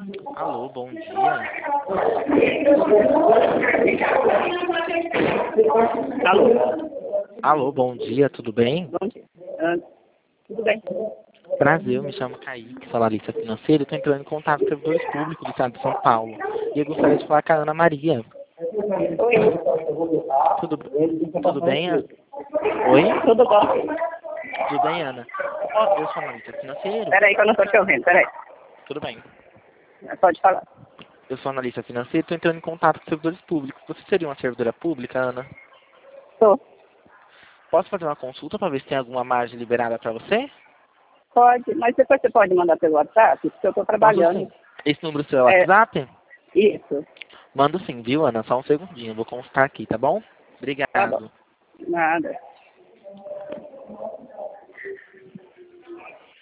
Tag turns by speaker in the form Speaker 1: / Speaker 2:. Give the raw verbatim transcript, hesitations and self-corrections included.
Speaker 1: Alô, bom dia.
Speaker 2: Alô?
Speaker 1: Alô, bom dia, tudo bem?
Speaker 2: Bom dia. Ah, tudo bem?
Speaker 1: Prazer, eu me chamo Kaique, sou analista financeiro, estou entrando em contato com servidores públicos do estado de São Paulo. E eu gostaria de falar com a Ana Maria.
Speaker 2: Oi.
Speaker 1: Tudo, tudo bem, Ana? Oi?
Speaker 2: Tudo bom?
Speaker 1: Tudo bem, Ana? Ó, eu sou analista financeiro.
Speaker 2: Peraí que eu não estou te ouvindo, peraí.
Speaker 1: Tudo bem.
Speaker 2: Pode falar.
Speaker 1: Eu sou analista financeiro, estou entrando em contato com servidores públicos. Você seria uma servidora pública, Ana?
Speaker 2: Tô.
Speaker 1: Posso fazer uma consulta para ver se tem alguma margem liberada para você?
Speaker 2: Pode, mas depois você pode mandar pelo WhatsApp, porque eu estou
Speaker 1: Posso
Speaker 2: trabalhando.
Speaker 1: sim. Esse número seu é
Speaker 2: É,
Speaker 1: WhatsApp?
Speaker 2: isso.
Speaker 1: Mando sim, viu, Ana? Só um segundinho, eu vou constar aqui, tá bom?
Speaker 2: Tá bom.
Speaker 1: Obrigado.
Speaker 2: Nada.